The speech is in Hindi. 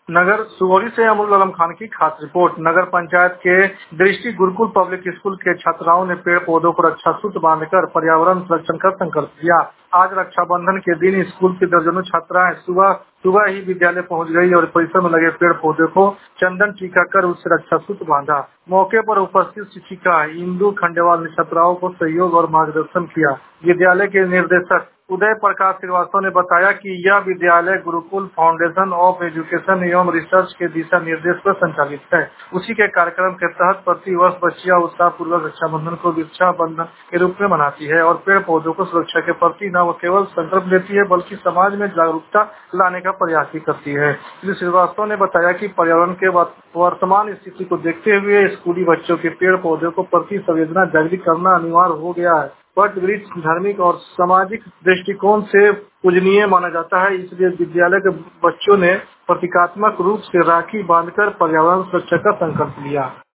नगर सुगौली से अमरुल आलम खान की खास रिपोर्ट। नगर पंचायत के दृष्टि गुरुकुल पब्लिक स्कूल के छात्राओं ने पेड़ पौधों को रक्षा सूत्र बांधकर पर्यावरण संरक्षण का संकल्प लिया। आज रक्षाबंधन के दिन स्कूल की दर्जनों छात्राएं सुबह ही विद्यालय पहुंच गई और परिसर में लगे पेड़ पौधे को चंदन टीका कर उससे रक्षा सूत्र बांधा। मौके पर उपस्थित शिक्षिका इंदु खंडेवाल ने छात्राओं को सहयोग और मार्गदर्शन किया। विद्यालय के निर्देशक उदय प्रकाश श्रीवास्तव ने बताया कि यह विद्यालय गुरुकुल फाउंडेशन ऑफ एजुकेशन एवं रिसर्च के दिशा निर्देश पर संचालित है। उसी के कार्यक्रम के तहत प्रति वर्ष बच्चियां उत्साह पूर्वक रक्षाबंधन को वृक्षाबंधन के रूप में मनाती है और पेड़ पौधों को सुरक्षा के प्रति न केवल संकल्प लेती है बल्कि समाज में जागरूकता लाने का प्रयास भी करती है। श्री श्रीवास्तव ने बताया कि पर्यावरण के वर्तमान स्थिति को देखते हुए स्कूली बच्चों के पेड़ पौधों को प्रति संवेदना जागृत करना अनिवार्य हो गया है। वट वृक्ष धार्मिक और सामाजिक दृष्टिकोण से पूजनीय माना जाता है, इसलिए विद्यालय के बच्चों ने प्रतीकात्मक रूप से राखी बांधकर पर्यावरण सुरक्षा का संकल्प लिया।